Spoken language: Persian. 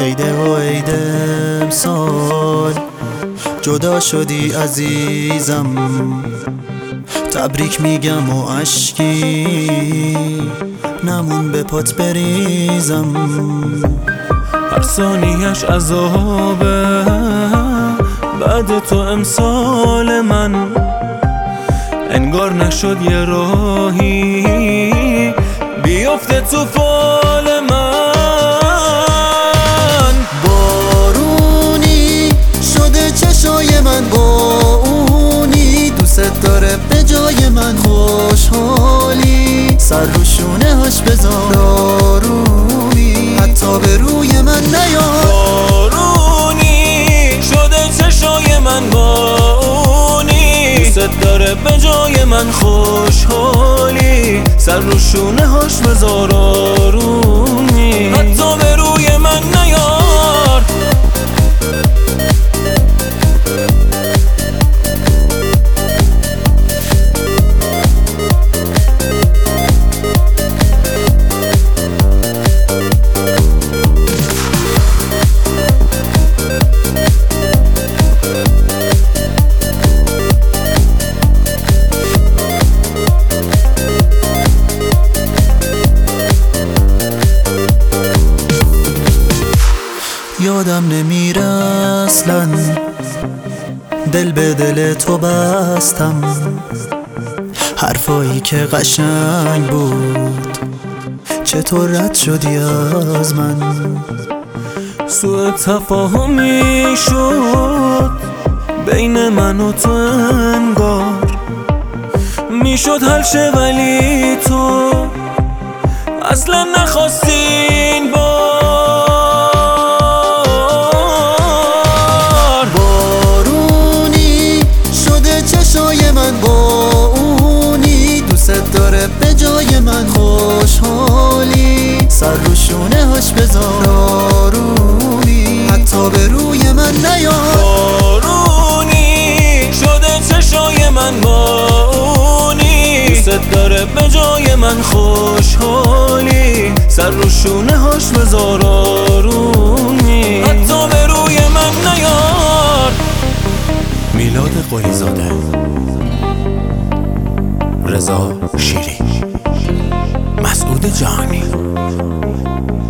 عیده و عیده امسال جدا شدی عزیزم، تبریک میگم و اشکی نمون به پات بریزم. هر ثانیه‌اش عذابه بعد تو امسال من، انگار نشد یه راهی بیفته تو فال من. بارونی شده چشای من با اونی، دوست داره به جای من خوشحالی، سر رو شونه هاش بذار آرومی، حتی به روی من نیار. بارونی شده چشای من با اونی، دوست داره به جای من خوشحالی، سر رو شونه هاش بذار آرومی، حتی به روی من نیار. یادم نمیره اصلا دل به دل تو بستم، حرفایی که قشنگ بود چطور رد شدی از من. سوء تفاهمی شد بین من و تو، انگار میشد حل شه ولی تو اصلا نخواستی این بار. بارونی شده چشای من با اونی، دوست داره به جای من خوشحالی، سر رو شونه هاش بذار آرومی، حتی به روی من نیار. بارونی شده چشای من با اونی، دوست داره به جای من خوشحالی، سر رو شونه هاش بذار آرومی، حتی به روی من نیار. میلاد قلیزاده، رضا شیری، مسعود جهانی.